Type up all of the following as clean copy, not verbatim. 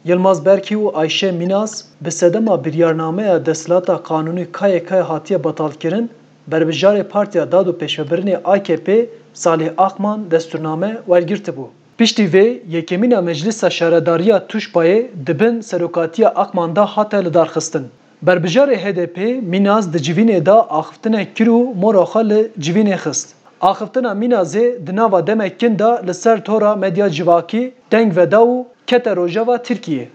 Yılmaz Berkî û Ayşe Mînaz bi sedema biryarnameya Desthilata Qanûnî KYK hatiye batalkirin, berbijarê Partiya Dad û Pêşvebirinê AKP Salih Akman destûrname wergirtibû. Piştî vê, yekemîna Meclîsa Şaredariya Tuşbayê dibin serokatiya Akman da hate lidarxistin. Berbijarê HDP Mînaz di civînê da axiftinek kir û mora xwe li civînê xist. Axiftina Mînazê di nava demek kin da li ser tora medya civakî deng veda û kete rojava Tirkiyê.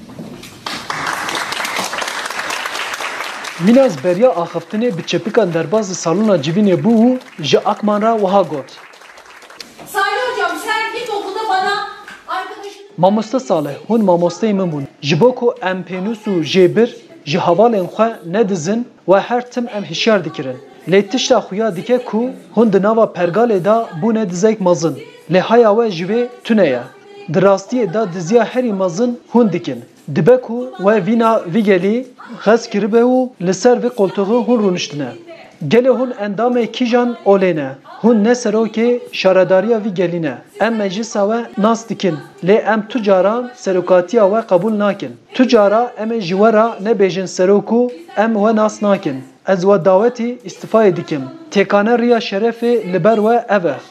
Mînaz beriya axiftinê bi çepikan derbas salona civînê bû û ji Akman ra wiha got. Salih hocam sen git okulda bana arkadaşın... Mamoste Salih, hûn mamosteyê min bûn. Ji bo ku em pênûs û jêbir ji hevalên xwe nedizin ve her tim em hişyar dikirin. Lê tişta xuya dike ku hûn di nava pergalê da bûne dizek mezin. Lê heya we ji vê tune ye. Di rastiyê da diziya herî mezin hûn dikin. Dibe ku we vîna vî gelî xes kiribe û li ser vê koltuğê hûn rûniştine. Gelê hûn endamê kîjan olê ne. Hûn ne serokê şaredariya vî gelî ne. Em meclisa we nas dikin. Lê em tu caran serokatiya we qebûl nakin. Tu cara em ê ji we ra nebêjin serok û em we nas nakin. Ez we dawetî îstîfayê dikim. Têkane riya şerefê li ber we ev e.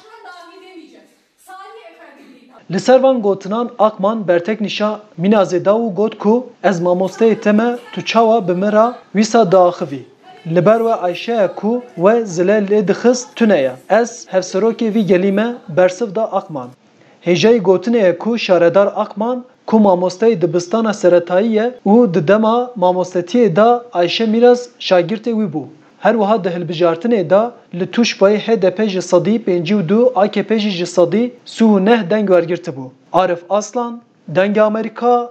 Li ser van gotinan Akman berteknîşa Mînazê da û got ku ez mamosteyê te me tu çawa bi min ra wîsa diaxivî. Li ber we Ayşe ku we zile lê dixist tune ye. Ez hevserokê vî gelî me bersiv da Akman. Hêjeyê gotinê ye ku şaredar Akman ku mamosteyê dibistana seretayî ye û di dema mamostetiyê da Ayşe Mînaz şagirtê wî bû. Her wiha di hilbijartinê da li Tuşbayê HDP ji sedî pêncî û du AKP jî ji sedî sû û neh deng wergirtibû. Arif Aslan, Dengê Amerîka.